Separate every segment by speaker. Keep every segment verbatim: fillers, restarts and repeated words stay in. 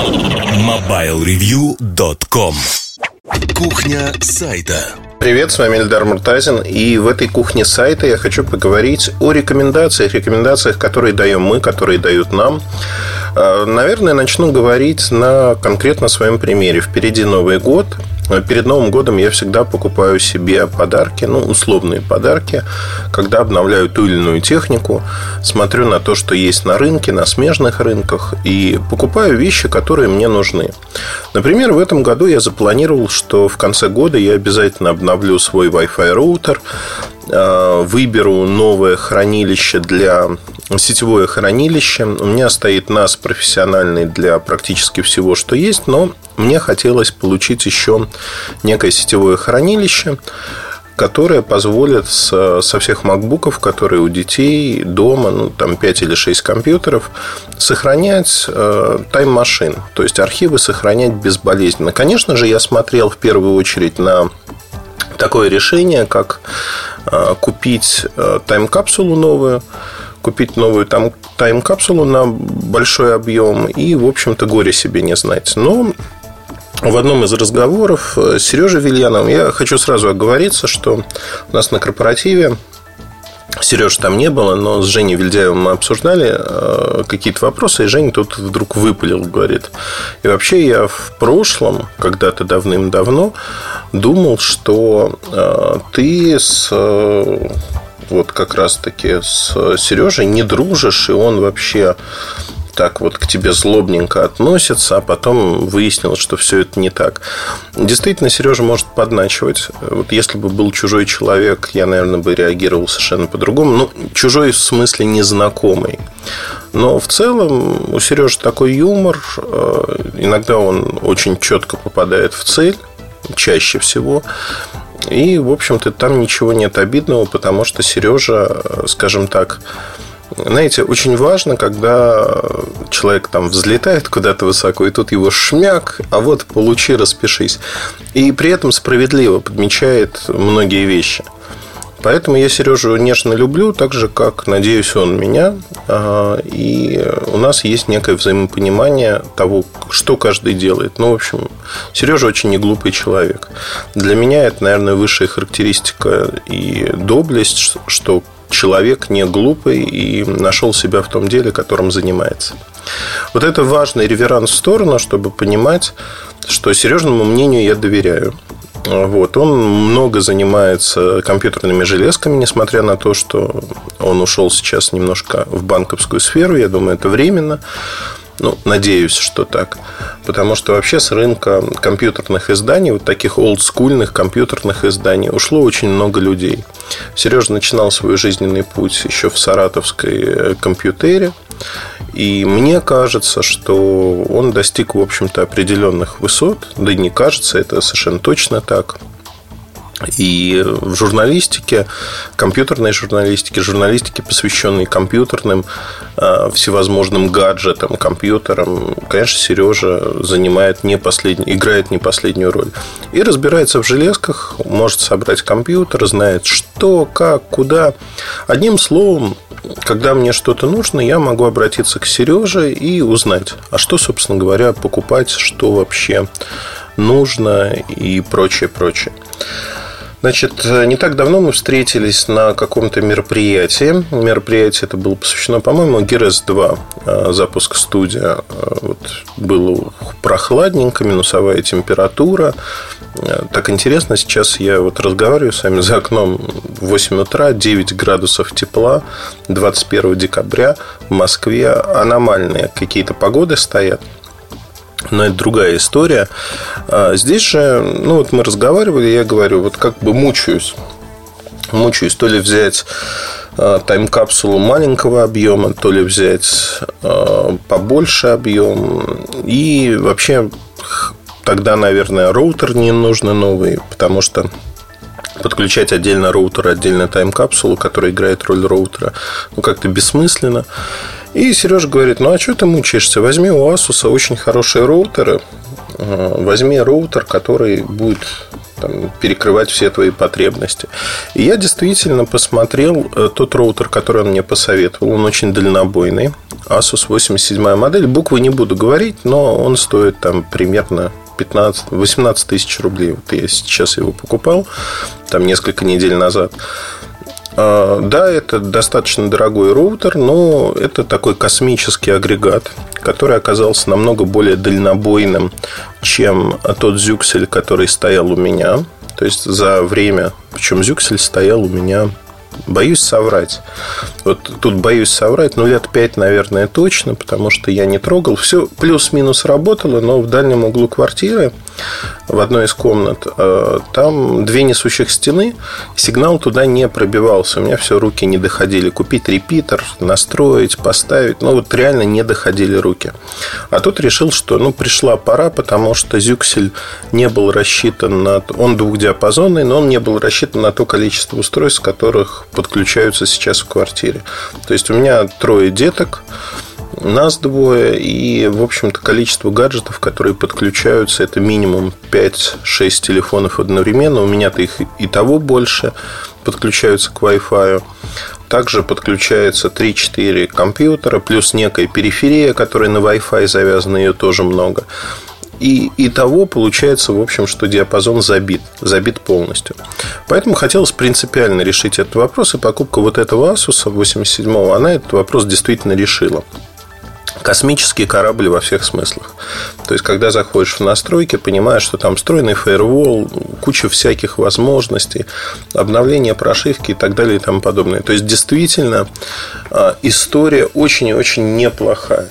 Speaker 1: мобайл ревью точка ком. Кухня сайта.
Speaker 2: Привет, с вами Эльдар Муртазин. И в этой кухне сайта я хочу поговорить о рекомендациях. Рекомендациях, которые даем мы, которые дают нам. Наверное, начну говорить на конкретно своем примере. Впереди Новый год. Перед Новым годом я всегда покупаю себе подарки, ну, условные подарки, когда обновляю ту или иную технику, смотрю на то, что есть на рынке, на смежных рынках, и покупаю вещи, которые мне нужны. Например, в этом году я запланировал, что в конце года я обязательно обновлю свой Wi-Fi роутер, выберу новое хранилище для сетевое хранилище. У меня стоит нас профессиональный для практически всего, что есть, но мне хотелось получить еще некое сетевое хранилище, которое позволит со, со всех макбуков, которые у детей дома, ну, там пять или шесть компьютеров, сохранять э, тайм-машин, то есть архивы сохранять безболезненно. Конечно же, я смотрел в первую очередь на такое решение, как э, купить э, тайм-капсулу новую, купить новую там тайм-капсулу на большой объем и, в общем-то, горе себе не знать. Но в одном из разговоров с Сережей Вильяновым я хочу сразу оговориться, что у нас на корпоративе Сережи там не было, но с Женей Вильдяевым мы обсуждали какие-то вопросы, и Женя тут вдруг выпалил, говорит: и вообще я в прошлом, когда-то давным-давно, думал, что ты с... вот как раз-таки с Сережей не дружишь, и он вообще так вот к тебе злобненько относится, а потом выяснилось, что все это не так. Действительно, Сережа может подначивать. Вот если бы был чужой человек, я, наверное, бы реагировал совершенно по-другому. Ну, чужой в смысле незнакомый. Но в целом у Сережи такой юмор. Иногда он очень четко попадает в цель, чаще всего. И, в общем-то, там ничего нет обидного, потому что Сережа, скажем так, знаете, очень важно, когда человек там взлетает куда-то высоко, и тут его шмяк, а вот получи, распишись. И при этом справедливо подмечает многие вещи. Поэтому я Сережу нежно люблю, так же, как, надеюсь, он меня. И у нас есть некое взаимопонимание того, что каждый делает. Ну, в общем, Сережа очень неглупый человек. Для меня это, наверное, высшая характеристика и доблесть, что человек не глупый и нашел себя в том деле, которым занимается. Вот это важный реверанс в сторону, чтобы понимать, что Сережному мнению я доверяю. Вот. Он много занимается компьютерными железками, несмотря на то, что он ушел сейчас немножко в банковскую сферу. Я думаю, это временно. Ну, надеюсь, что так. Потому что вообще с рынка компьютерных изданий, вот таких олдскульных компьютерных изданий, ушло очень много людей. Сережа начинал свой жизненный путь еще в саратовской компьютере. И мне кажется, что он достиг, в общем-то, определенных высот. Да и не кажется, это совершенно точно так. И в журналистике, компьютерной журналистике, журналистике, посвященной компьютерным, всевозможным гаджетам, компьютерам, конечно, Сережа занимает не последний, играет не последнюю роль. И разбирается в железках, может собрать компьютер, знает что, как, куда. Одним словом, когда мне что-то нужно, я могу обратиться к Сереже и узнать, а что, собственно говоря, покупать, что вообще нужно и прочее, прочее. Значит, не так давно мы встретились на каком-то мероприятии. Мероприятие это было посвящено, по-моему, Гирес два, запуск студия. Вот, было прохладненько, минусовая температура. Так интересно, сейчас я вот разговариваю с вами за окном в восемь утра, девять градусов тепла, двадцать первого декабря в Москве. Аномальные какие-то погоды стоят. Но это другая история. Здесь же, ну вот мы разговаривали, я говорю, вот как бы мучаюсь. Мучаюсь, то ли взять тайм-капсулу маленького объема, то ли взять побольше объем. И вообще тогда, наверное, роутер не нужно новый, потому что подключать отдельно роутер, отдельно тайм-капсулу, которая играет роль роутера, ну, как-то бессмысленно. И Сережа говорит: ну, а что ты мучаешься? Возьми у Asus очень хорошие роутеры. Возьми роутер, который будет там, перекрывать все твои потребности. И я действительно посмотрел тот роутер, который он мне посоветовал. Он очень дальнобойный. Asus восемьдесят седьмая модель. Буквы не буду говорить, но он стоит там примерно пятнадцать-восемнадцать тысяч рублей. Вот я сейчас его покупал, там несколько недель назад. Да, это достаточно дорогой роутер, но это такой космический агрегат, который оказался намного более дальнобойным, чем тот Züxel, который стоял у меня. То есть за время, причем Züxel стоял у меня, боюсь соврать. Вот тут боюсь соврать, ну лет пять, наверное, точно, потому что я не трогал. Все плюс-минус работало, но в дальнем углу квартиры, в одной из комнат, там две несущих стены, сигнал туда не пробивался. У меня все, руки не доходили. Купить репитер, настроить, поставить, ну вот реально не доходили руки. А тут решил, что ну пришла пора, потому что Züxel не был рассчитан на... Он двухдиапазонный, но он не был рассчитан на то количество устройств, которых подключаются сейчас в квартире. То есть у меня трое деток, нас двое, и, в общем-то, количество гаджетов, которые подключаются, это минимум пять-шесть телефонов одновременно. У меня-то их и того больше подключаются к Wi-Fi. Также подключается три-четыре компьютера, плюс некая периферия, которая на Wi-Fi завязана, ее тоже много. И итого получается, в общем, что диапазон забит, забит полностью. Поэтому хотелось принципиально решить этот вопрос. И покупка вот этого Asus восемьдесят седьмого, она этот вопрос действительно решила. Космический корабль во всех смыслах. То есть, когда заходишь в настройки, понимаешь, что там встроенный фаервол, куча всяких возможностей, обновление прошивки и так далее и тому подобное. То есть, действительно, история очень и очень неплохая.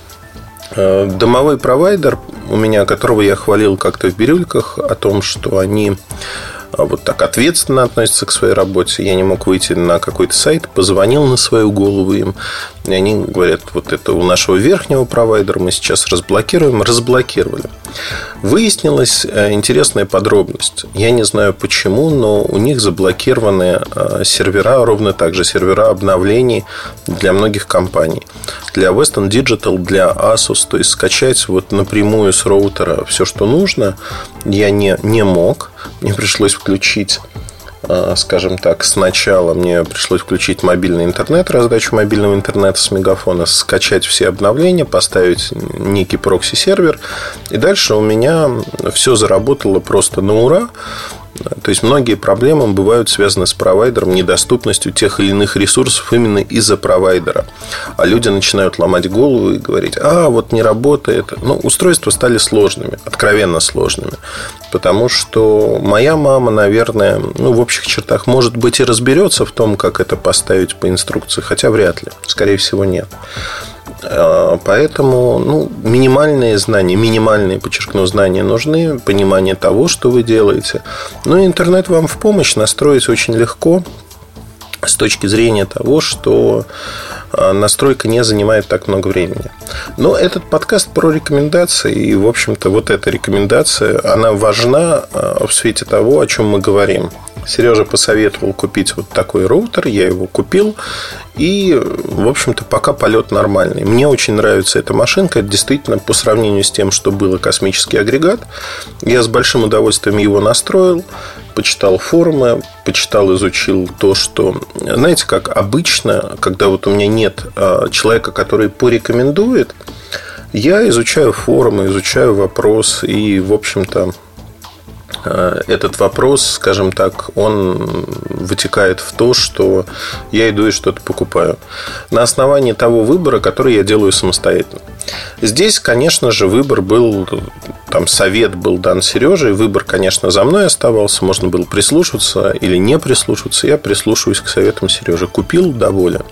Speaker 2: Домовой провайдер у меня, которого я хвалил как-то в бирюльках, о том, что они вот так ответственно относятся к своей работе. Я не мог выйти на какой-то сайт, позвонил на свою голову им, и они говорят, вот это у нашего верхнего провайдера мы сейчас разблокируем. Разблокировали. Выяснилась интересная подробность. Я не знаю почему, но у них заблокированы сервера, ровно так же сервера обновлений для многих компаний. Для Western Digital, для Asus. То есть скачать вот напрямую с роутера все, что нужно, я не, не мог. Мне пришлось включить, скажем так, сначала мне пришлось включить мобильный интернет, раздачу мобильного интернета с мегафона, скачать все обновления, поставить некий прокси-сервер. И дальше у меня все заработало просто на ура. То есть многие проблемы бывают связаны с провайдером, недоступностью тех или иных ресурсов именно из-за провайдера. А люди начинают ломать голову и говорить: а, вот не работает. Ну, устройства стали сложными, откровенно сложными. Потому что моя мама, наверное, ну, в общих чертах, может быть, и разберется в том, как это поставить по инструкции. Хотя вряд ли, скорее всего, нет. Поэтому ну, минимальные знания, минимальные, подчеркну, знания нужны, понимание того, что вы делаете. Но интернет вам в помощь, настроить очень легко с точки зрения того, что настройка не занимает так много времени. Но этот подкаст про рекомендации, и, в общем-то, вот эта рекомендация, она важна в свете того, о чем мы говорим. Сережа посоветовал купить вот такой роутер. Я его купил. И, в общем-то, пока полет нормальный. Мне очень нравится эта машинка. Это действительно, по сравнению с тем, что было космический агрегат, я с большим удовольствием его настроил. Почитал форумы, почитал, изучил то, что... Знаете, как обычно, когда вот у меня нет человека, который порекомендует, я изучаю форумы, изучаю вопрос. И, в общем-то, этот вопрос, скажем так, он вытекает в то, что я иду и что-то покупаю на основании того выбора, который я делаю самостоятельно. Здесь, конечно же, выбор был, там совет был дан Сереже, выбор, конечно, за мной оставался. Можно было прислушиваться или не прислушиваться. Я прислушиваюсь к советам Сережи. Купил, доволен.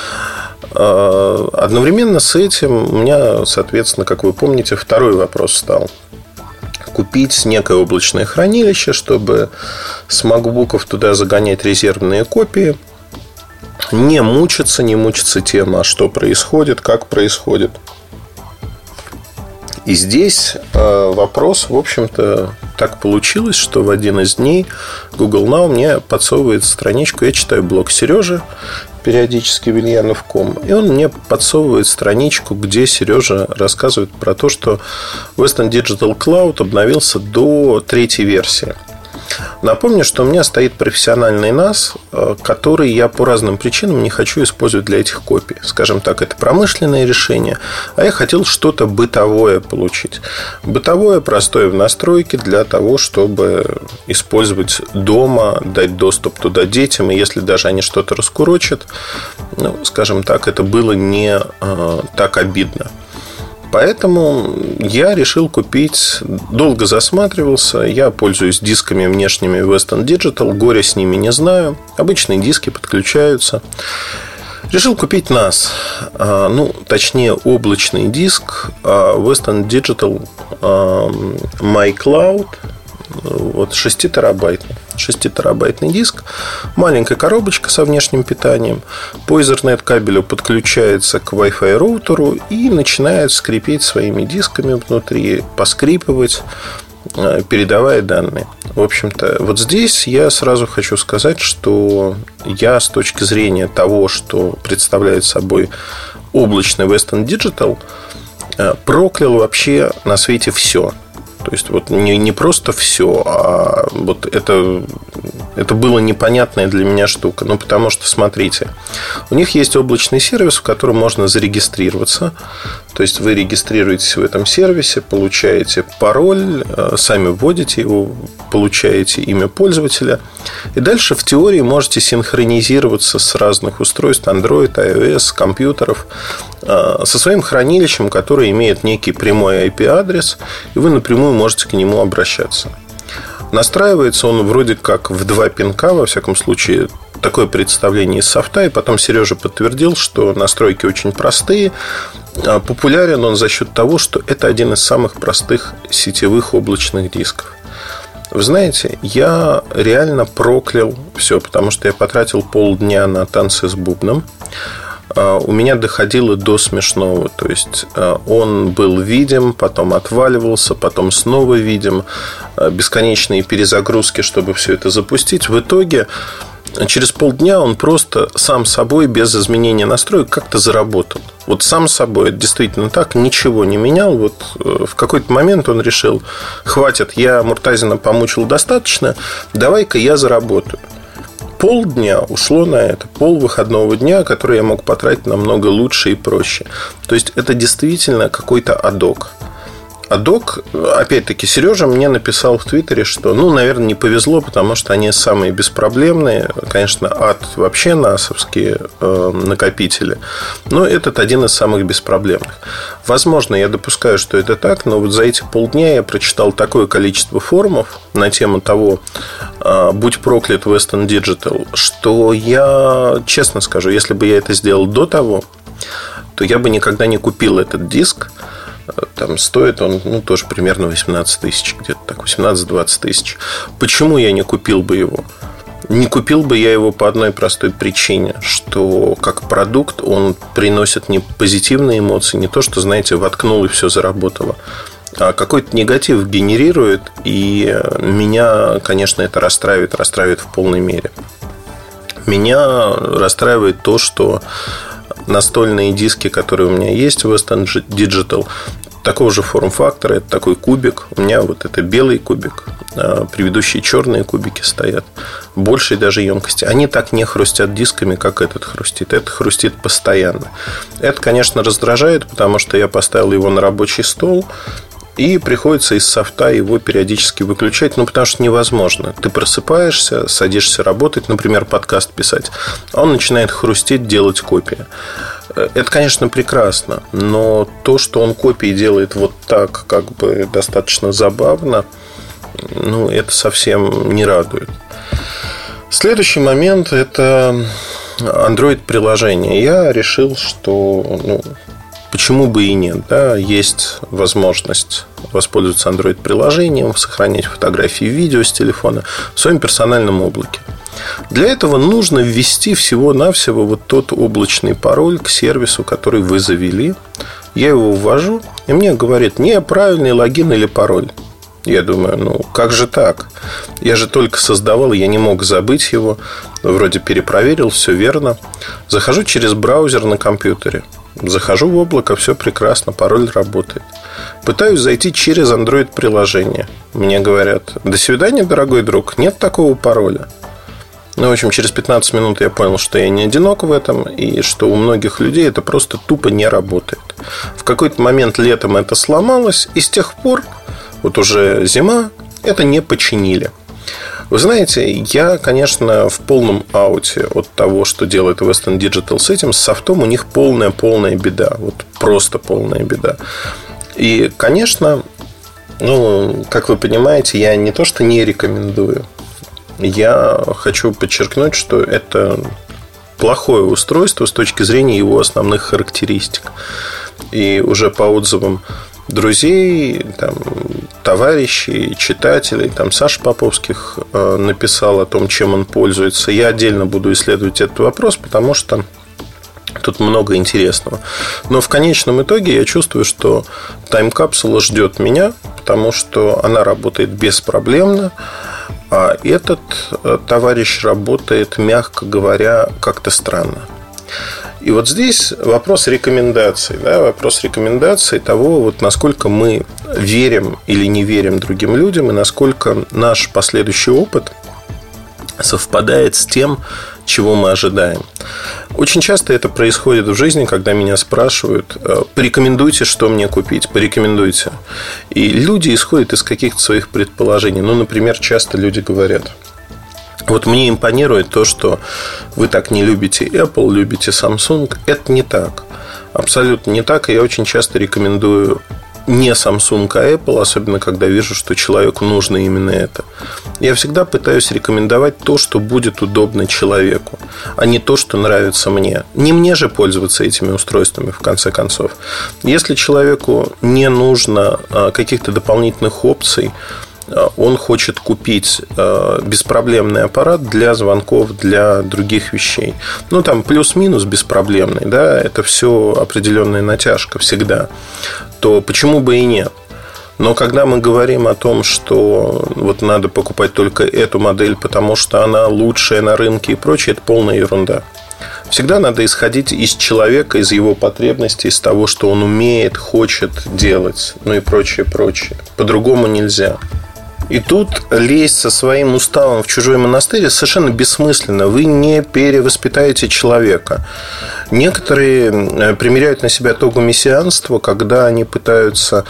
Speaker 2: Одновременно с этим у меня, соответственно, как вы помните, второй вопрос стал. Купить некое облачное хранилище, чтобы с макбуков туда загонять резервные копии. Не мучиться, не мучиться тем, а что происходит, как происходит. И здесь вопрос, в общем-то, так получилось, что в один из дней Google Now мне подсовывает страничку. Я читаю блог Сережи периодически, вильянов точка ком, и он мне подсовывает страничку, где Сережа рассказывает про то, что Western Digital Cloud обновился до третьей версии. Напомню, что у меня стоит профессиональный эн эй эс, который я по разным причинам не хочу использовать для этих копий. Скажем так, это промышленное решение, а я хотел что-то бытовое получить. Бытовое, простое в настройке для того, чтобы использовать дома, дать доступ туда детям. И если даже они что-то раскурочат, ну, скажем так, это было не э, так обидно. Поэтому я решил купить, долго засматривался. Я пользуюсь дисками внешними Western Digital, горя с ними не знаю. Обычные диски подключаются. Решил купить эн эй эс, ну, точнее, облачный диск Western Digital MyCloud. Вот шеститерабайтный. шеститерабайтный диск. Маленькая коробочка со внешним питанием. По Ethernet кабелю подключается к Wi-Fi роутеру и начинает скрипеть своими дисками внутри, поскрипывать, передавая данные. В общем-то, вот здесь я сразу хочу сказать, что я с точки зрения того, что представляет собой облачный Western Digital, проклял вообще на свете все. То есть, вот не, не просто все, а вот это, это было непонятная для меня штука. Ну, потому что, смотрите, у них есть облачный сервис, в котором можно зарегистрироваться. То есть, вы регистрируетесь в этом сервисе, получаете пароль, сами вводите его, получаете имя пользователя. И дальше в теории можете синхронизироваться с разных устройств Android, iOS, компьютеров со своим хранилищем, которое имеет некий прямой ай пи-адрес, и вы напрямую можете к нему обращаться. Настраивается он вроде как в два пинка, во всяком случае, такое представление из софта. И потом Сережа подтвердил, что настройки очень простые. Популярен он за счет того, что это один из самых простых сетевых облачных дисков. Вы знаете, я реально проклял все, потому что я потратил полдня на танцы с бубном. У меня доходило до смешного. То есть он был видим, потом отваливался, потом снова видим. Бесконечные перезагрузки, чтобы все это запустить. В итоге через полдня он просто сам собой, без изменения настроек, как-то заработал. Вот сам собой, это действительно так, ничего не менял. Вот в какой-то момент он решил: хватит, я Муртазина помучил достаточно, давай-ка я заработаю. Полдня ушло на это, пол выходного дня, который я мог потратить намного лучше и проще. То есть это действительно какой-то адок. Адок, опять-таки, Сережа мне написал в Твиттере, что, ну, наверное, не повезло, потому что они самые беспроблемные. Конечно, ад вообще насовские э, накопители, но этот один из самых беспроблемных. Возможно, я допускаю, что это так, но вот за эти полдня я прочитал такое количество форумов на тему того, э, будь проклят Western Digital, что я, честно скажу, если бы я это сделал до того, то я бы никогда не купил этот диск. Там стоит он, ну, тоже примерно восемнадцать тысяч, где-то так, восемнадцать-двадцать тысяч. Почему я не купил бы его? Не купил бы я его по одной простой причине, что как продукт он приносит не позитивные эмоции, не то, что, знаете, воткнул и все заработало, а какой-то негатив генерирует. И меня, конечно, это расстраивает, расстраивает в полной мере. Меня расстраивает то, что настольные диски, которые у меня есть в Western Digital, такого же форм-фактора, это такой кубик. У меня вот это белый кубик, а предыдущие черные кубики стоят большей даже емкости. Они так не хрустят дисками, как этот хрустит. Это хрустит постоянно. Это, конечно, раздражает, потому что я поставил его на рабочий стол, и приходится из софта его периодически выключать. Ну, потому что невозможно. Ты просыпаешься, садишься работать, например, подкаст писать, а он начинает хрустеть, делать копии. Это, конечно, прекрасно, но то, что он копии делает вот так, как бы достаточно забавно, ну, это совсем не радует. Следующий момент – это Android-приложение. Я решил, что, ну, почему бы и нет, да, есть возможность воспользоваться Android-приложением, сохранять фотографии и видео с телефона в своем персональном облаке. Для этого нужно ввести всего-навсего вот тот облачный пароль к сервису, который вы завели. Я его ввожу, и мне говорит: неправильный логин или пароль. Я думаю, ну как же так? Я же только создавал, я не мог забыть его. Вроде перепроверил, все верно. Захожу через браузер на компьютере. Захожу в облако, все прекрасно, пароль работает. Пытаюсь зайти через Android-приложение. Мне говорят: до свидания, дорогой друг, нет такого пароля. Ну, в общем, через пятнадцать минут я понял, что я не одинок в этом, и что у многих людей это просто тупо не работает. В какой-то момент летом это сломалось, и с тех пор, вот уже зима, это не починили. Вы знаете, я, конечно, в полном ауте от того, что делает Western Digital с этим. С софтом у них полная-полная беда. Вот просто полная беда. И, конечно, ну, как вы понимаете, я не то что не рекомендую. Я хочу подчеркнуть, что это плохое устройство с точки зрения его основных характеристик. И уже по отзывам друзей, там, товарищей, читателей, там, Саша Поповских э, написал о том, чем он пользуется. Я отдельно буду исследовать этот вопрос, потому что тут много интересного. Но в конечном итоге я чувствую, что тайм-капсула ждет меня, потому что она работает беспроблемно, а этот товарищ работает, мягко говоря, как-то странно. И вот здесь вопрос рекомендаций, да, вопрос рекомендаций того, вот насколько мы верим или не верим другим людям, и насколько наш последующий опыт совпадает с тем, чего мы ожидаем. Очень часто это происходит в жизни, когда меня спрашивают: порекомендуйте, что мне купить, порекомендуйте. И люди исходят из каких-то своих предположений. Ну, например, часто люди говорят: вот мне импонирует то, что вы так не любите Apple, любите Samsung. Это не так. Абсолютно не так. И я очень часто рекомендую не Samsung, а Apple, особенно когда вижу, что человеку нужно именно это. Я всегда пытаюсь рекомендовать то, что будет удобно человеку, а не то, что нравится мне. Не мне же пользоваться этими устройствами, в конце концов. Если человеку не нужно каких-то дополнительных опций, он хочет купить беспроблемный аппарат для звонков, для других вещей. Ну, там плюс-минус беспроблемный, да, это все определенная натяжка всегда. То почему бы и нет? Но когда мы говорим о том, что вот надо покупать только эту модель, потому что она лучшая на рынке и прочее, это полная ерунда. Всегда надо исходить из человека, из его потребностей, из того, что он умеет, хочет делать, ну и прочее, прочее. По-другому нельзя. И тут лезть со своим уставом в чужой монастырь совершенно бессмысленно. Вы не перевоспитаете человека. Некоторые примеряют на себя тогу мессианства, когда они пытаются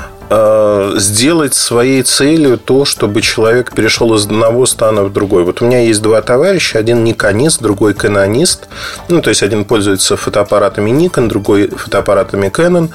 Speaker 2: э, сделать своей целью то, чтобы человек перешел из одного стана в другой. Вот у меня есть два товарища. Один никонист, другой канонист. Ну, то есть один пользуется фотоаппаратами Nikon, другой фотоаппаратами Canon.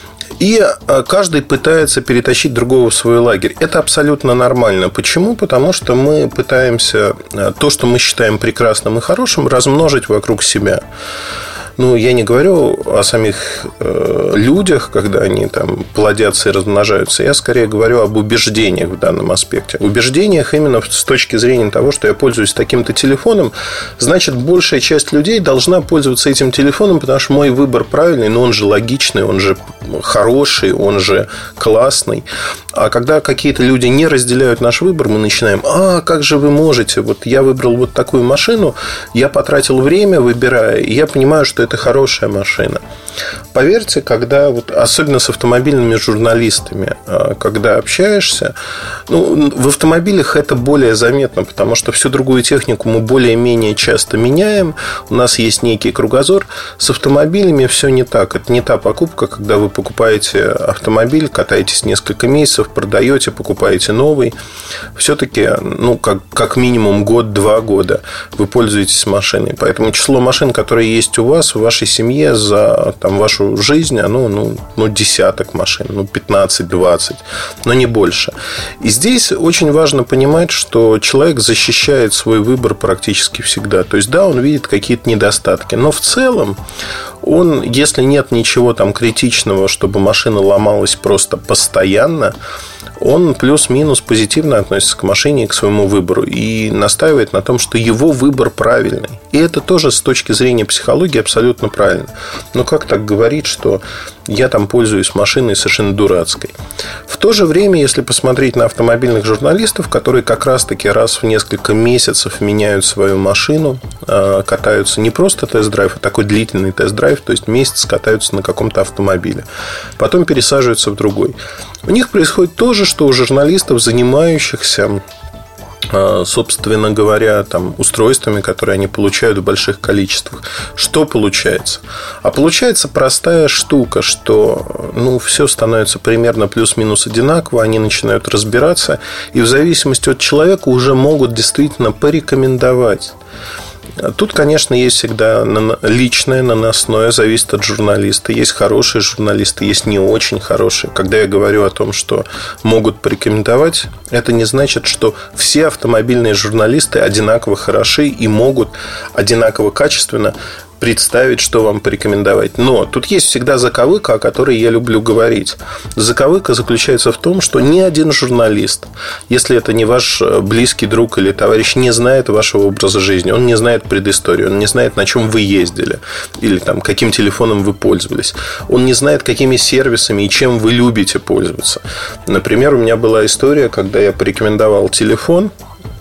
Speaker 2: И каждый пытается перетащить другого в свой лагерь. Это абсолютно нормально. Почему? Потому что мы пытаемся то, что мы считаем прекрасным и хорошим, размножить вокруг себя. Ну, я не говорю о самих э, людях, когда они там плодятся и размножаются. Я скорее говорю об убеждениях в данном аспекте. Убеждениях именно с точки зрения того, что я пользуюсь таким-то телефоном. Значит, большая часть людей должна пользоваться этим телефоном, потому что мой выбор правильный, но он же логичный, он же хороший, он же классный. А когда какие-то люди не разделяют наш выбор, мы начинаем: а, как же вы можете? Вот я выбрал вот такую машину, я потратил время, выбирая, и я понимаю, что это хорошая машина. Поверьте, когда, вот, особенно с автомобильными журналистами, когда общаешься, ну, в автомобилях это более заметно, потому что всю другую технику мы более-менее часто меняем, у нас есть некий кругозор. С автомобилями все не так. Это не та покупка, когда вы покупаете автомобиль, катаетесь несколько месяцев, продаете, покупаете новый. Все-таки, ну, как, как минимум год-два года вы пользуетесь машиной. Поэтому число машин, которые есть у вас, в вашей семье за там, вашу жизнь, оно, ну, ну, десяток машин, ну, пятнадцать-двадцать, но не больше. И здесь очень важно понимать, что человек защищает свой выбор практически всегда. То есть, да, он видит какие-то недостатки, но в целом он, если нет ничего там критичного, чтобы машина ломалась просто постоянно, он плюс-минус позитивно относится к машине и к своему выбору и настаивает на том, что его выбор правильный. И это тоже с точки зрения психологии абсолютно правильно. Но как так говорить, что я там пользуюсь машиной совершенно дурацкой? В то же время, если посмотреть на автомобильных журналистов, которые как раз-таки раз в несколько месяцев меняют свою машину, катаются не просто тест-драйв, а такой длительный тест-драйв, то есть месяц катаются на каком-то автомобиле, потом пересаживаются в другой. У них происходит то же, что у журналистов, занимающихся, собственно говоря, там, устройствами, которые они получают в больших количествах. Что получается? А получается простая штука, что ну, все становится примерно плюс-минус одинаково, они начинают разбираться, и в зависимости от человека уже могут действительно порекомендовать. Тут, конечно, есть всегда личное, наносное, зависит от журналиста. Есть хорошие журналисты, есть не очень хорошие. Когда я говорю о том, что могут порекомендовать, это не значит, что все автомобильные журналисты одинаково хороши и могут одинаково качественно представить, что вам порекомендовать. Но тут есть всегда заковыка, о которой я люблю говорить. Заковыка заключается в том, что ни один журналист, если это не ваш близкий друг или товарищ, не знает вашего образа жизни, он не знает предысторию, он не знает, на чем вы ездили или там, каким телефоном вы пользовались, он не знает, какими сервисами и чем вы любите пользоваться. Например, у меня была история, когда я порекомендовал телефон,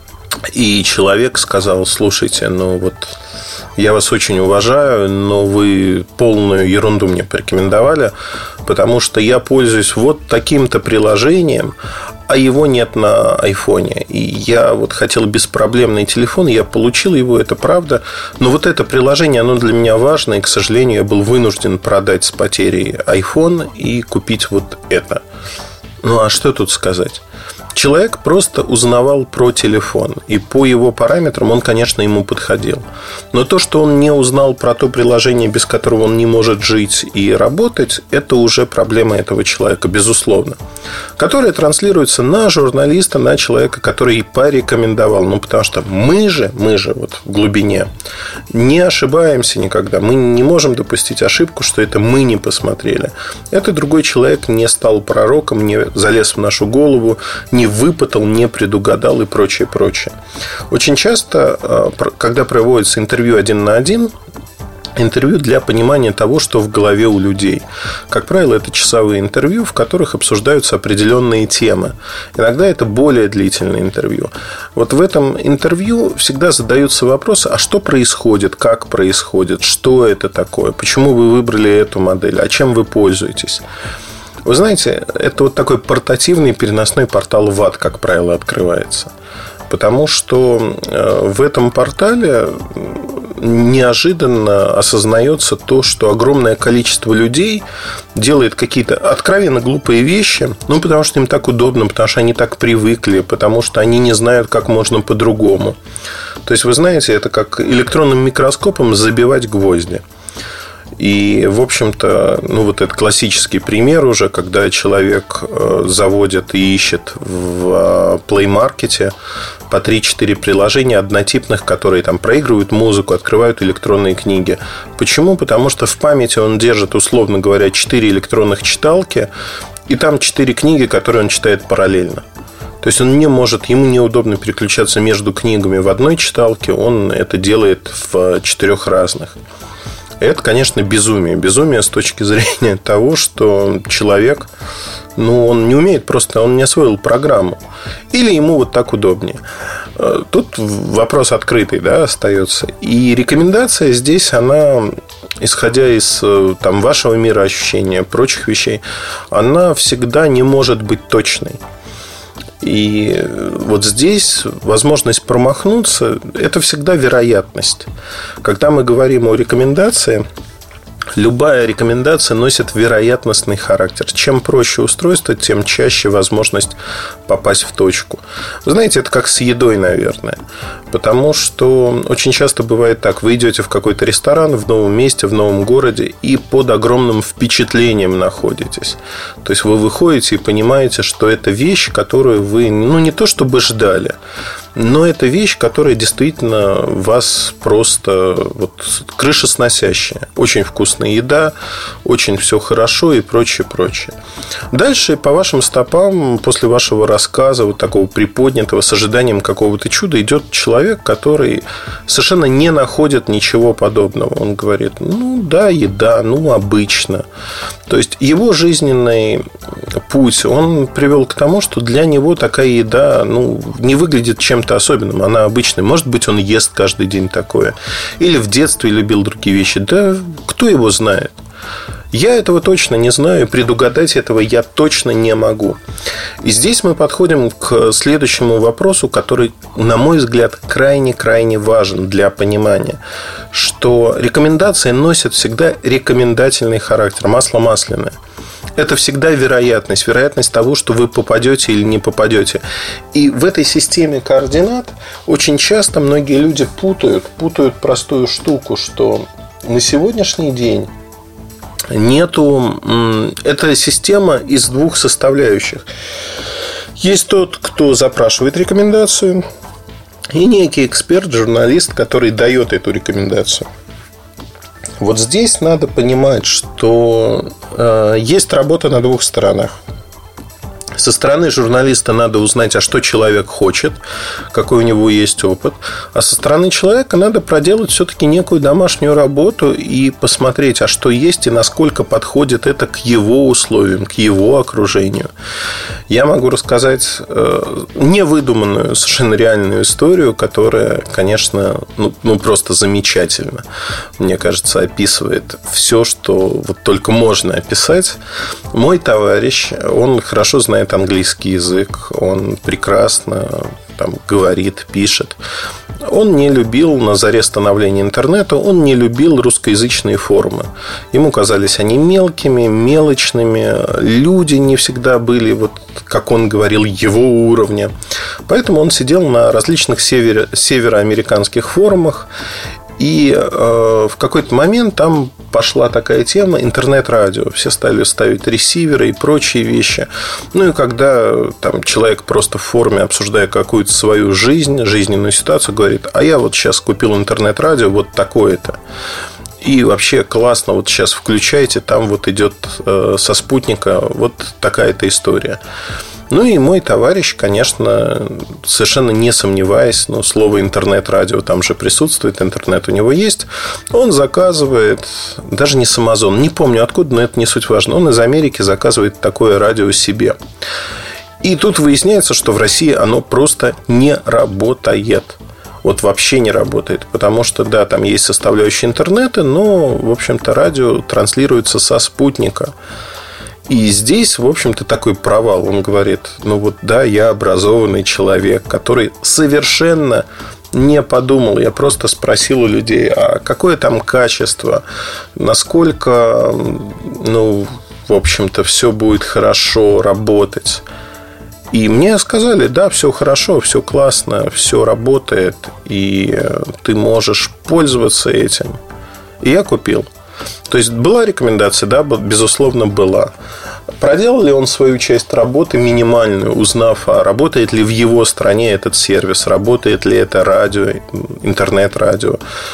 Speaker 2: и человек сказал: слушайте, ну вот я вас очень уважаю, но вы полную ерунду мне порекомендовали, потому что я пользуюсь вот таким-то приложением, а его нет на айфоне. И я вот хотел беспроблемный телефон, я получил его, это правда. Но вот это приложение, оно для меня важно, и, к сожалению, я был вынужден продать с потерей iPhone и купить вот это. Ну, а что тут сказать? Человек просто узнавал про телефон, и по его параметрам он, конечно, ему подходил. Но то, что он не узнал про то приложение, без которого он не может жить и работать, это уже проблема этого человека, безусловно, которая транслируется на журналиста, на человека, который и порекомендовал. Ну, потому что мы же, мы же вот в глубине не ошибаемся никогда. Мы не можем допустить ошибку, что это мы не посмотрели. Это другой человек не стал пророком, не залез в нашу голову, не выпытал, не предугадал и прочее, прочее. Очень часто, когда проводится интервью один на один, интервью для понимания того, что в голове у людей. Как правило, это часовые интервью, в которых обсуждаются определенные темы. Иногда это более длительное интервью. Вот в этом интервью всегда задаются вопросы: а что происходит, как происходит, что это такое, почему вы выбрали эту модель, а чем вы пользуетесь. Вы знаете, это вот такой портативный переносной портал в ад, как правило, открывается. Потому что в этом портале неожиданно осознается то, что огромное количество людей делает какие-то откровенно глупые вещи, ну, потому что им так удобно, потому что они так привыкли, потому что они не знают, как можно по-другому. То есть, вы знаете, это как электронным микроскопом забивать гвозди. И, в общем-то, ну, вот это классический пример уже, когда человек заводит и ищет в Play Market по три-четыре приложения однотипных, которые там проигрывают музыку, открывают электронные книги. Почему? Потому что в памяти он держит, условно говоря, четыре электронных читалки, и там четыре книги, которые он читает параллельно. То есть он не может, ему неудобно переключаться между книгами в одной читалке, он это делает в четырех разных. Это, конечно, безумие. Безумие с точки зрения того, что человек, ну, он не умеет просто, он не освоил программу. Или ему вот так удобнее. Тут вопрос открытый, да, остается. И рекомендация здесь, она, исходя из там, вашего мира ощущения, прочих вещей, она всегда не может быть точной. И вот здесь возможность промахнуться – это всегда вероятность. Когда мы говорим о рекомендации, любая рекомендация носит вероятностный характер. Чем проще устройство, тем чаще возможность попасть в точку. Вы знаете, это как с едой, наверное. Потому что очень часто бывает так: вы идете в какой-то ресторан в новом месте, в новом городе, и под огромным впечатлением находитесь. То есть вы выходите и понимаете, что это вещь, которую вы, ну, не то чтобы ждали, но это вещь, которая действительно вас просто вот, крышесносящая. Очень вкусная еда, очень все хорошо и прочее, прочее. Дальше по вашим стопам, после вашего рассказа, вот такого приподнятого, с ожиданием какого-то чуда, идет человек, который совершенно не находит ничего подобного. Он говорит, ну да, еда, ну обычно. То есть его жизненный путь, он привел к тому, что для него такая еда, ну, не выглядит чем-то особенным. Она обычная. Может быть, он ест каждый день такое. Или в детстве любил другие вещи. Да кто его знает? Я этого точно не знаю, и предугадать этого я точно не могу. И здесь мы подходим к следующему вопросу, который, на мой взгляд, крайне-крайне важен для понимания, что рекомендации носят всегда рекомендательный характер, масло масляное. Это всегда вероятность, вероятность того, что вы попадете или не попадете. И в этой системе координат очень часто многие люди путают, путают простую штуку, что на сегодняшний день нету... Это система из двух составляющих. Есть тот, кто запрашивает рекомендацию, и некий эксперт, журналист, который дает эту рекомендацию. Вот здесь надо понимать, что э, есть работа на двух сторонах. Со стороны журналиста надо узнать, а что человек хочет, какой у него есть опыт. А со стороны человека надо проделать все-таки некую домашнюю работу и посмотреть, а что есть и насколько подходит это к его условиям, к его окружению. Я могу рассказать э, невыдуманную, совершенно реальную историю, которая, конечно, ну, ну просто замечательно, мне кажется, описывает все, что вот только можно описать. Мой товарищ, он хорошо знает английский язык, он прекрасно там говорит, пишет. Он не любил на заре становления интернета, он не любил русскоязычные форумы. Ему казались они мелкими, мелочными, люди не всегда были, вот, как он говорил, его уровня. Поэтому он сидел на различных северо- североамериканских форумах. И э, в какой-то момент там пошла такая тема интернет-радио. Все стали ставить ресиверы и прочие вещи. Ну и когда там человек просто в форуме, обсуждая какую-то свою жизнь, жизненную ситуацию, говорит, а я вот сейчас купил интернет-радио, вот такое-то. И вообще классно, вот сейчас включайте, там вот идет э, со спутника вот такая-то история. Ну и мой товарищ, конечно, совершенно не сомневаясь, но слово интернет-радио там же присутствует, интернет у него есть, он заказывает, даже не с Amazon, не помню откуда, но это не суть важно, он из Америки заказывает такое радио себе. И тут выясняется, что в России оно просто не работает. Вот вообще не работает. Потому что, да, там есть составляющие интернета, но, в общем-то, радио транслируется со спутника. И здесь, в общем-то, такой провал. Он говорит, ну вот да, я образованный человек, который совершенно не подумал. Я просто спросил у людей, а какое там качество, насколько, ну, в общем-то, все будет хорошо работать. И мне сказали, да, все хорошо, все классно, все работает, и ты можешь пользоваться этим. И я купил. То есть была рекомендация, да, безусловно, была. Проделал ли он свою часть работы минимальную, узнав, а работает ли в его стране этот сервис, работает ли это радио, интернет-радио,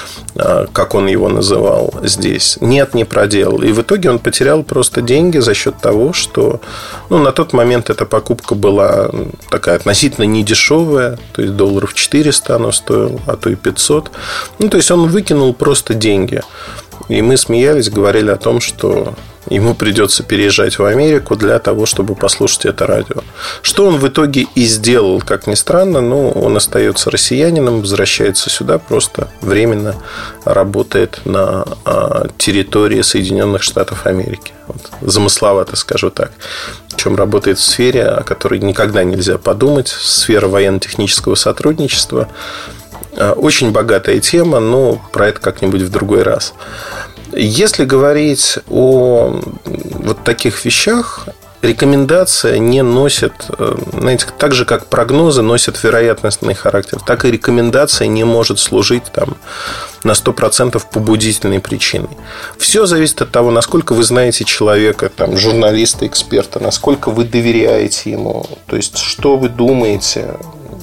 Speaker 2: как он его называл здесь? Нет, не проделал. И в итоге он потерял просто деньги за счет того, что, ну, на тот момент эта покупка была такая относительно недешевая, то есть долларов четыреста оно стоило, а то и пятьсот. Ну, то есть он выкинул просто деньги. И мы смеялись, говорили о том, что ему придется переезжать в Америку для того, чтобы послушать это радио. Что он в итоге и сделал, как ни странно, но он остается россиянином, возвращается сюда, просто временно работает на территории Соединенных Штатов Америки. Вот, замысловато скажу так. Причем работает в сфере, о которой никогда нельзя подумать, сфера военно-технического сотрудничества. Очень богатая тема, но про это как-нибудь в другой раз. Если говорить о вот таких вещах, рекомендация не носит, знаете, так же, как прогнозы носят вероятностный характер, так и рекомендация не может служить там, на сто процентов побудительной причиной. Все зависит от того, насколько вы знаете человека, там, журналиста, эксперта, насколько вы доверяете ему, то есть, что вы думаете,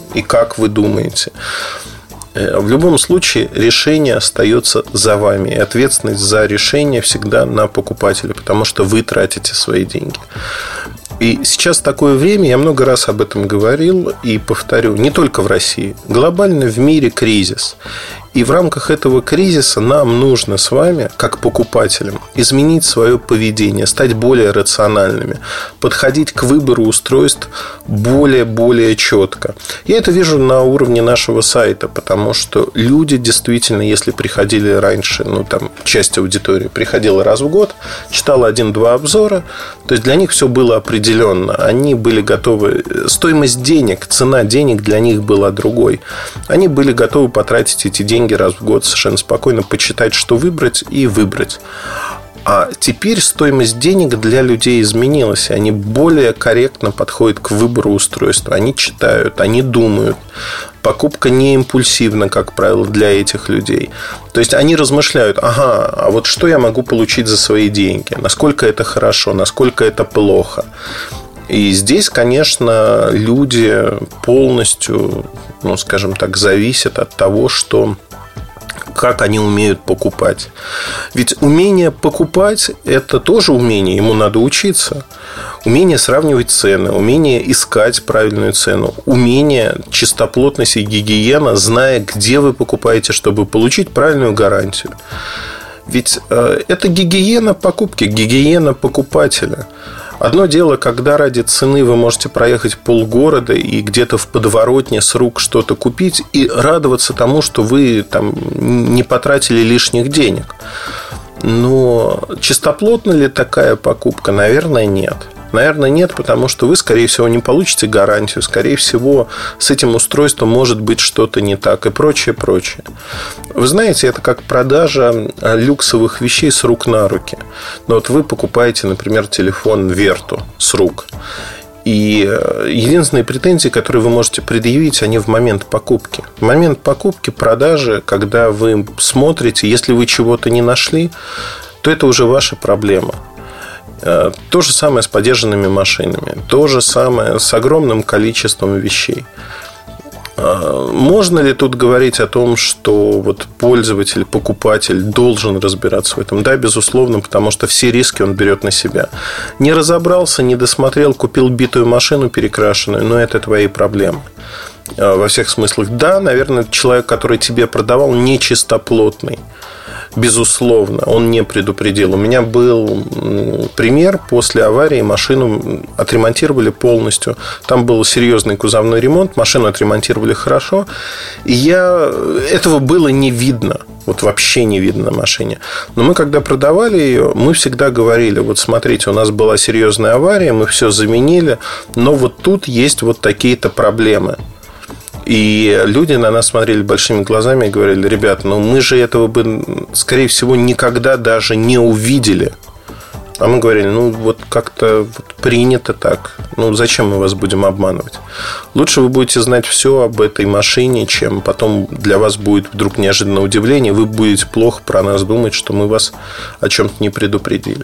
Speaker 2: и как вы думаете. В любом случае решение остается за вами. И ответственность за решение всегда на покупателя, потому что вы тратите свои деньги. И сейчас такое время, я много раз об этом говорил и повторю, не только в России. Глобально в мире кризис. И в рамках этого кризиса нам нужно с вами, как покупателям, изменить свое поведение, стать более рациональными, подходить к выбору устройств более-более четко. Я это вижу на уровне нашего сайта, потому что люди действительно, если приходили раньше, ну там часть аудитории приходила раз в год, читала один-два обзора, то есть для них все было определенно. Они были готовы, стоимость денег, цена денег для них была другой. Они были готовы потратить эти деньги раз в год совершенно спокойно, почитать, что выбрать, и выбрать. А теперь стоимость денег для людей изменилась. Они более корректно подходят к выбору устройства. Они читают, они думают. Покупка не импульсивна, как правило, для этих людей. То есть они размышляют: ага, а вот что я могу получить за свои деньги? Насколько это хорошо, насколько это плохо? И здесь, конечно, люди полностью, ну, скажем так, зависят от того, что как они умеют покупать. Ведь умение покупать – это тоже умение, ему надо учиться. Умение сравнивать цены, умение искать правильную цену, умение, чистоплотность и гигиена, зная, где вы покупаете, чтобы получить правильную гарантию. Ведь это гигиена покупки, гигиена покупателя. Одно дело, когда ради цены вы можете проехать полгорода и где-то в подворотне с рук что-то купить и радоваться тому, что вы там не потратили лишних денег. Но чистоплотна ли такая покупка? Наверное, нет. Наверное, нет, потому что вы, скорее всего, не получите гарантию. Скорее всего, с этим устройством может быть что-то не так и прочее, прочее. Вы знаете, это как продажа люксовых вещей с рук на руки. Но вот вы покупаете, например, телефон Верту с рук. И единственные претензии, которые вы можете предъявить, они в момент покупки. В момент покупки, продажи, когда вы смотрите, если вы чего-то не нашли, то это уже ваша проблема. То же самое с подержанными машинами. То же самое с огромным количеством вещей. Можно ли тут говорить о том, что вот пользователь, покупатель должен разбираться в этом? Да, безусловно, потому что все риски он берет на себя. Не разобрался, не досмотрел, купил битую машину перекрашенную, но это твои проблемы. Во всех смыслах. Да, наверное, человек, который тебе продавал, нечистоплотный. Безусловно, он не предупредил. У меня был пример. После аварии машину отремонтировали полностью. Там был серьезный кузовной ремонт. Машину отремонтировали хорошо. И я... этого было не видно. Вот вообще не видно на машине. Но мы, когда продавали ее, мы всегда говорили: вот смотрите, у нас была серьезная авария, мы все заменили, но вот тут есть вот такие-то проблемы. И люди на нас смотрели большими глазами и говорили: ребят, ну мы же этого бы, скорее всего, никогда даже не увидели. А мы говорили: ну вот как-то вот принято так. Ну зачем мы вас будем обманывать? Лучше вы будете знать все об этой машине, чем потом для вас будет вдруг неожиданное удивление. Вы будете плохо про нас думать, что мы вас о чем-то не предупредили.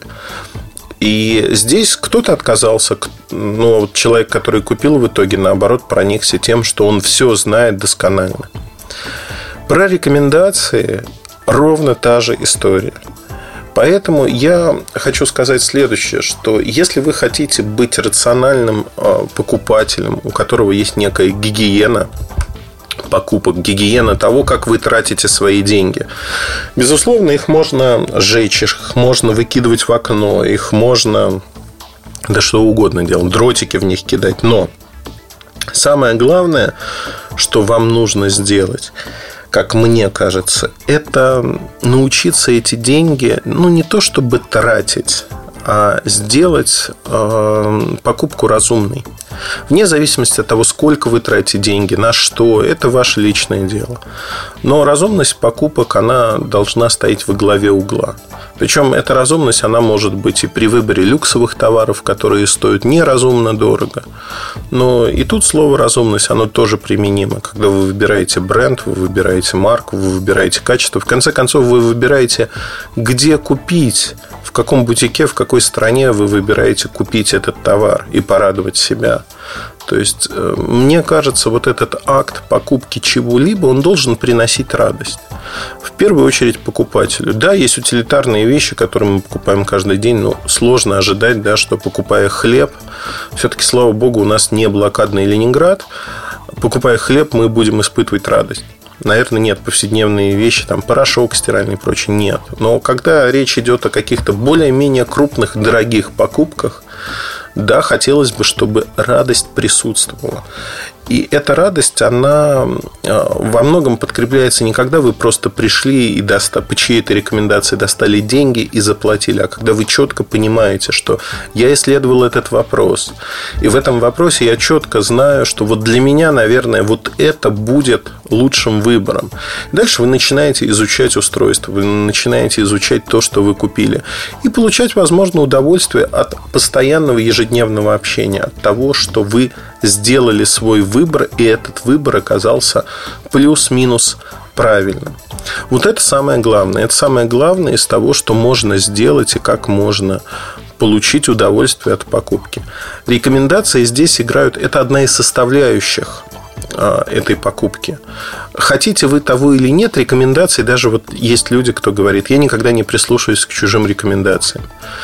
Speaker 2: И здесь кто-то отказался. Ну, вот человек, который купил, в итоге, наоборот, проникся тем, что он все знает досконально. Про рекомендации ровно та же история. Поэтому я хочу сказать следующее, что если вы хотите быть рациональным покупателем, у которого есть некая гигиена покупок, гигиена того, как вы тратите свои деньги. Безусловно, их можно сжечь, их можно выкидывать в окно, их можно, да что угодно делать, дротики в них кидать. Но самое главное, что вам нужно сделать, как мне кажется, это научиться эти деньги, ну, не то чтобы тратить, а сделать э, покупку разумной. Вне зависимости от того, сколько вы тратите деньги, на что, это ваше личное дело. Но разумность покупок, она должна стоять во главе угла. Причем эта разумность, она может быть и при выборе люксовых товаров, которые стоят неразумно дорого. Но и тут слово разумность, оно тоже применимо. Когда вы выбираете бренд, вы выбираете марку, вы выбираете качество. В конце концов, вы выбираете, где купить, в каком бутике, в какой стране вы выбираете купить этот товар и порадовать себя. То есть, мне кажется, вот этот акт покупки чего-либо, он должен приносить радость. В первую очередь покупателю. Да, есть утилитарные вещи, которые мы покупаем каждый день, но сложно ожидать, да, что, покупая хлеб, все-таки, слава богу, у нас не блокадный Ленинград, покупая хлеб, мы будем испытывать радость. Наверное, нет, повседневные вещи, там, порошок стиральный и прочее, нет. Но когда речь идет о каких-то более-менее крупных, дорогих покупках, да, хотелось бы, чтобы радость присутствовала. И эта радость, она во многом подкрепляется не когда вы просто пришли и доста... по чьей-то рекомендации достали деньги и заплатили, а когда вы четко понимаете, что я исследовал этот вопрос, и в этом вопросе я четко знаю, что вот для меня, наверное, вот это будет лучшим выбором. Дальше вы начинаете изучать устройство, вы начинаете изучать то, что вы купили, и получать, возможно, удовольствие от постоянного ежедневного общения, от того, что вы сделали свой выбор, и этот выбор оказался плюс-минус правильным. Вот это самое главное. Это самое главное из того, что можно сделать и как можно получить удовольствие от покупки. Рекомендации здесь играют. Это одна из составляющих этой покупки. Хотите вы того или нет, рекомендации, даже вот есть люди, кто говорит, я никогда не прислушиваюсь к чужим рекомендациям.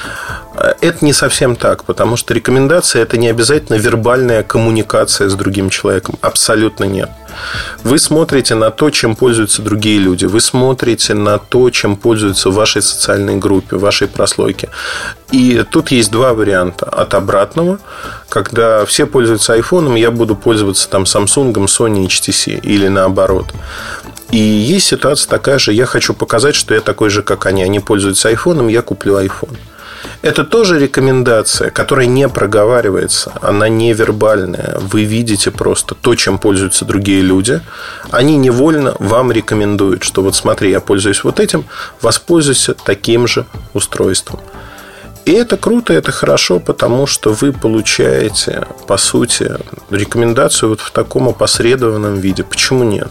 Speaker 2: Это не совсем так, потому что рекомендация – это не обязательно вербальная коммуникация с другим человеком. Абсолютно нет. Вы смотрите на то, чем пользуются другие люди. Вы смотрите на то, чем пользуются в вашей социальной группе, в вашей прослойке. И тут есть два варианта. От обратного, когда все пользуются айфоном, я буду пользоваться там Samsung, Sony, эйч ти си или наоборот. И есть ситуация такая же. Я хочу показать, что я такой же, как они. Они пользуются айфоном, я куплю iPhone. Это тоже рекомендация, которая не проговаривается. Она не вербальная. Вы видите просто то, чем пользуются другие люди. Они невольно вам рекомендуют, что вот смотри, я пользуюсь вот этим, воспользуйся таким же устройством. И это круто, это хорошо, потому что вы получаете, по сути, рекомендацию вот в таком опосредованном виде. Почему нет?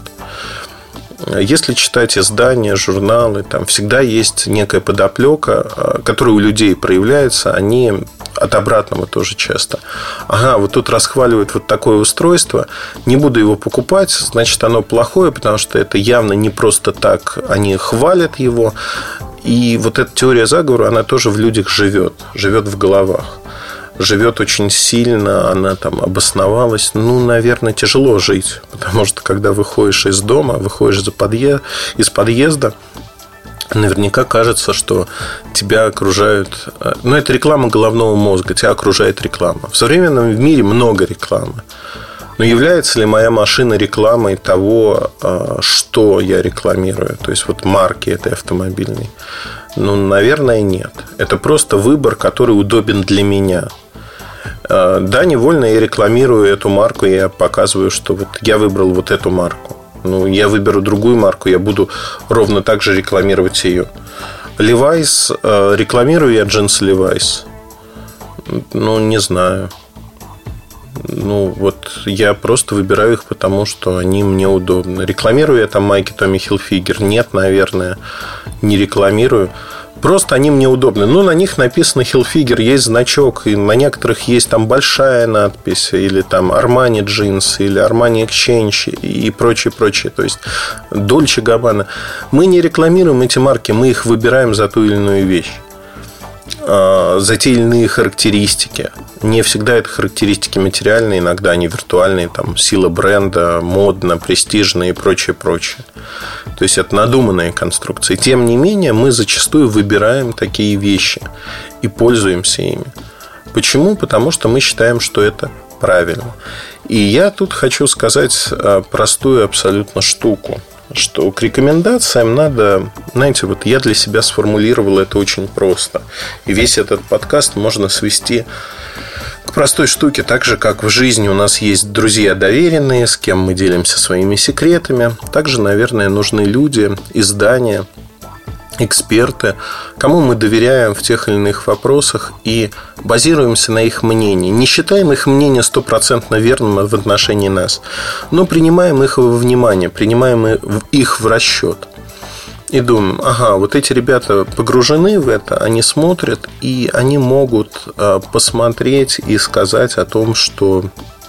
Speaker 2: Если читать издания, журналы, там всегда есть некая подоплека, которая у людей проявляется, они от обратного тоже часто. Ага, вот тут расхваливают вот такое устройство, не буду его покупать, значит, оно плохое, потому что это явно не просто так, они хвалят его. И вот эта теория заговора, она тоже в людях живет, живет в головах. Живет очень сильно, она там обосновалась. Ну, наверное, тяжело жить. Потому что, когда выходишь из дома, выходишь за подъезд, из подъезда, наверняка кажется, что тебя окружают... Ну, это реклама головного мозга, тебя окружает реклама. В современном мире много рекламы. Но является ли моя машина рекламой того, что я рекламирую? То есть, вот марки этой автомобильной. Ну, наверное, нет. Это просто выбор, который удобен для меня. Да, невольно я рекламирую эту марку, я показываю, что вот я выбрал вот эту марку. Ну, я выберу другую марку, я буду ровно так же рекламировать ее. Levi's, рекламирую я джинсы Levi's? Ну, не знаю. Ну, вот я просто выбираю их, потому что они мне удобны. Рекламирую я там майки Tommy Hilfiger? Нет, наверное, не рекламирую. Просто они мне удобны. Ну, на них написано Hilfiger, есть значок, и на некоторых есть там большая надпись, или там Armani Jeans, или Armani Exchange, и прочее, прочее. То есть Dolce Gabbana. Мы не рекламируем эти марки, мы их выбираем за ту или иную вещь, за те или иные характеристики. Не всегда это характеристики материальные, иногда они виртуальные, там сила бренда, модно, престижно и прочее, прочее. То есть это надуманные конструкции. Тем не менее, мы зачастую выбираем такие вещи и пользуемся ими. Почему? Потому что мы считаем, что это правильно. И я тут хочу сказать простую абсолютно штуку, что к рекомендациям надо, знаете, вот я для себя сформулировал это очень просто. И весь этот подкаст можно свести к простой штуке. Так же, как в жизни у нас есть друзья доверенные, с кем мы делимся своими секретами. Также, наверное, нужны люди, издания, эксперты, кому мы доверяем в тех или иных вопросах и базируемся на их мнении. Не считаем их мнение стопроцентно верным в отношении нас, но принимаем их во внимание, принимаем их в расчет. И думаем, ага, вот эти ребята погружены в это, они смотрят, и они могут посмотреть и сказать о том, что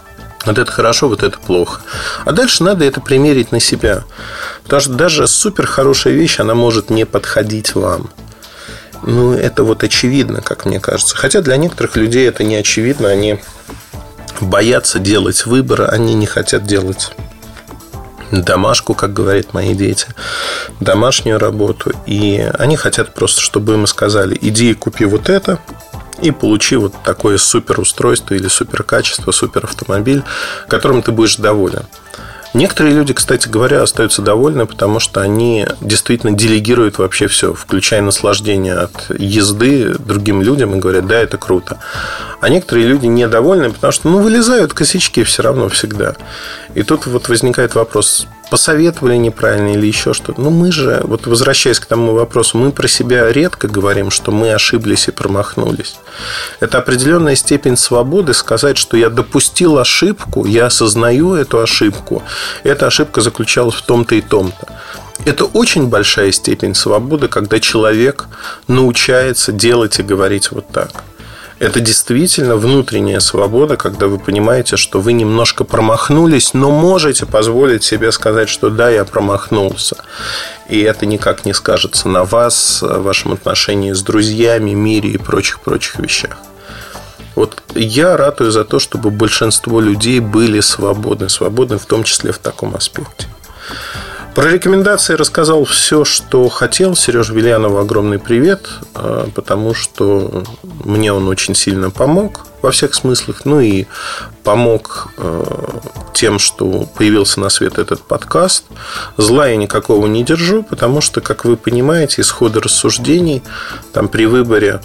Speaker 2: Вот это хорошо, вот это плохо. А дальше надо это примерить на себя. Потому что даже супер хорошая вещь, она может не подходить вам. Ну, это вот очевидно, как мне кажется. Хотя для некоторых людей это не очевидно. Они боятся делать выбор, они не хотят делать домашку, как говорят мои дети, домашнюю работу. И они хотят просто, чтобы им сказали: иди и купи вот это, и получи вот такое суперустройство или суперкачество, суперавтомобиль, которым ты будешь доволен. Некоторые люди, кстати говоря, остаются довольны, потому что они действительно делегируют вообще все, включая наслаждение от езды другим людям, и говорят: да, это круто. А некоторые люди недовольны, потому что ну, вылезают косячки все равно всегда. И тут вот возникает вопрос: посоветовали неправильно или еще что-то. Ну, мы же, вот возвращаясь к тому вопросу, мы про себя редко говорим, что мы ошиблись и промахнулись. Это определенная степень свободы сказать, что я допустил ошибку, я осознаю эту ошибку. Эта ошибка заключалась в том-то и том-то. Это очень большая степень свободы, когда человек научается делать и говорить вот так. Это действительно внутренняя свобода, когда вы понимаете, что вы немножко промахнулись, но можете позволить себе сказать, что да, я промахнулся. И это никак не скажется на вас, вашем отношении с друзьями, мире и прочих-прочих вещах. Вот я ратую за то, чтобы большинство людей были свободны. Свободны в том числе в таком аспекте. Про рекомендации рассказал все, что хотел. Сереже Вильянову огромный привет, потому что мне он очень сильно помог во всех смыслах. Ну и помог тем, что появился на свет этот подкаст. Зла я никакого не держу, потому что, как вы понимаете, из хода рассуждений там при выборе,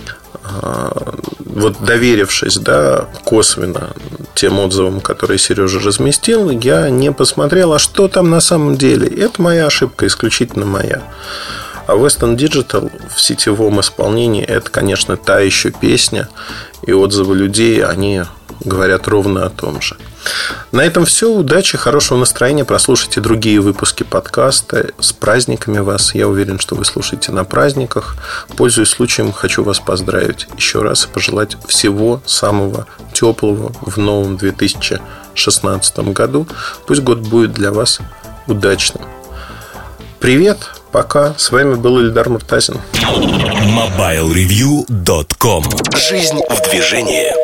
Speaker 2: вот доверившись, да, косвенно тем отзывам, которые Сережа разместил, я не посмотрел, а что там на самом деле. Это моя ошибка, исключительно моя. А Western Digital в сетевом исполнении — это, конечно, та еще песня. И отзывы людей, они говорят ровно о том же. На этом все. Удачи, хорошего настроения. Прослушайте другие выпуски подкаста. С праздниками вас. Я уверен, что вы слушаете на праздниках. Пользуясь случаем, хочу вас поздравить еще раз и пожелать всего самого теплого в новом две тысячи шестнадцатом году. Пусть год будет для вас удачным. Привет, пока. С вами был Ильдар Муртазин.
Speaker 1: мобайл ревью точка ком. Жизнь в движении.